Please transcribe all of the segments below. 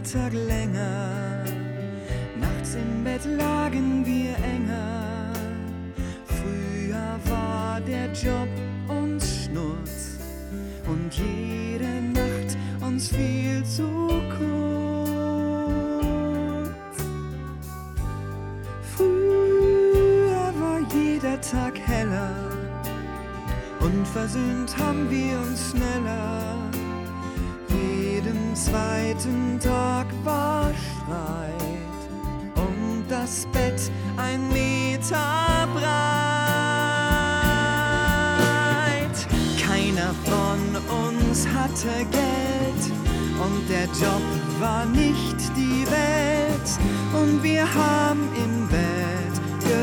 Tag länger, nachts im Bett lagen wir enger. Früher war der Job uns Schnurz und jede Nacht uns viel zu kurz. Früher war jeder Tag heller und versöhnt haben wir uns schneller. Jeden zweiten Tag war Streit und das Bett 1 Meter breit. Keiner von uns hatte Geld und der Job war nicht die Welt. Und wir haben im Bett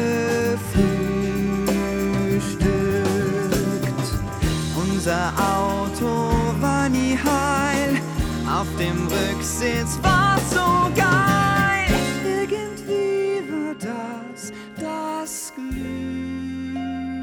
gefrühstückt. Unser Auto war nie heil, auf dem Rücksitz war so geil. Irgendwie war das Glück.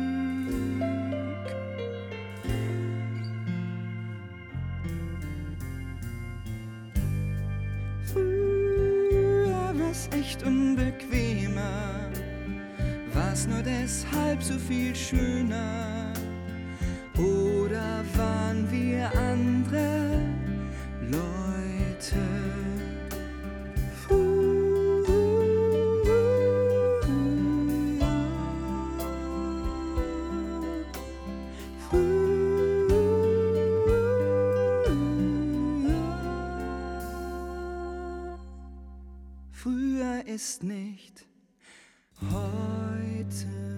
Früher war's echt unbequemer, war's nur deshalb so viel schöner. Oder waren wir andere Leute? Früher ist nicht heute.